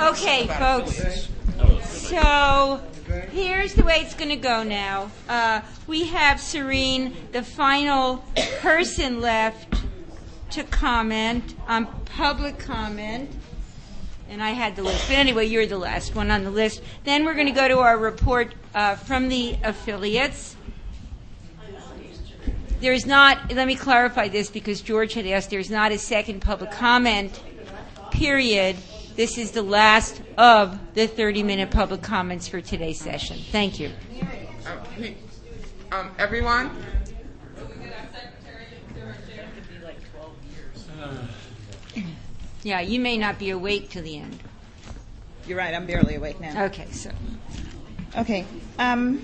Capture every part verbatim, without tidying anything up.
Okay, folks. So here's the way it's going to go now. Uh, we have Serene, the final person left to comment on public comment. And I had the list. But anyway, you're the last one on the list. Then we're going to go to our report uh, from the affiliates. There's not, let me clarify this because George had asked, there's not a second public comment period. This is the last of the thirty-minute public comments for today's session. Thank you. Um, um, everyone? Yeah, you may not be awake till the end. You're right, I'm barely awake now. Okay, so. Okay. Um,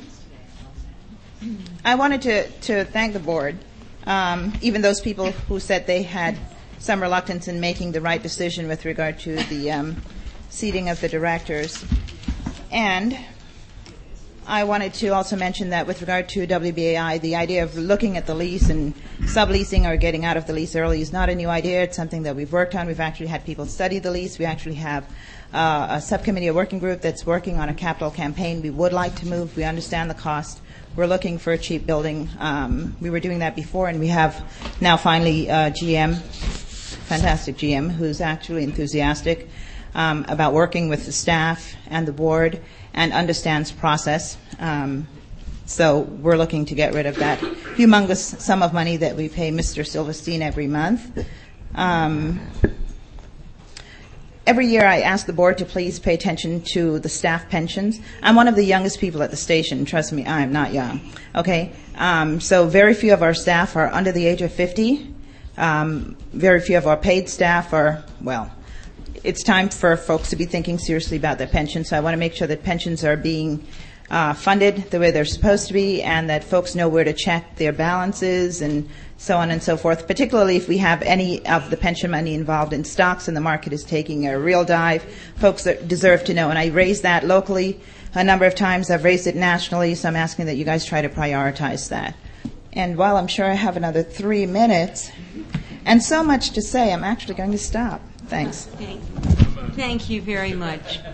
I wanted to, to thank the board, um, even those people who said they had some reluctance in making the right decision with regard to the um, seating of the directors. And I wanted to also mention that with regard to W B A I, the idea of looking at the lease and subleasing or getting out of the lease early is not a new idea. It's something that we've worked on. We've actually had people study the lease. We actually have uh, a subcommittee, a working group that's working on a capital campaign. We would like to move. We understand the cost. We're looking for a cheap building. Um, we were doing that before, and we have now finally uh, G M, fantastic G M, who's actually enthusiastic um, about working with the staff and the board and understands process. Um, so we're looking to get rid of that humongous sum of money that we pay Mister Silverstein every month. Um, every year I ask the board to please pay attention to the staff pensions. I'm one of the youngest people at the station. Trust me, I'm not young. Okay? Um, so very few of our staff are under the age of fifty. Um, very few of our paid staff are, well, it's time for folks to be thinking seriously about their pensions. So I want to make sure that pensions are being uh, funded the way they're supposed to be and that folks know where to check their balances and so on and so forth, particularly if we have any of the pension money involved in stocks and the market is taking a real dive. Folks that deserve to know. And I raised that locally a number of times. I've raised it nationally, so I'm asking that you guys try to prioritize that. And while I'm sure I have another three minutes and so much to say, I'm actually going to stop. Thanks. Thank, thank you very much.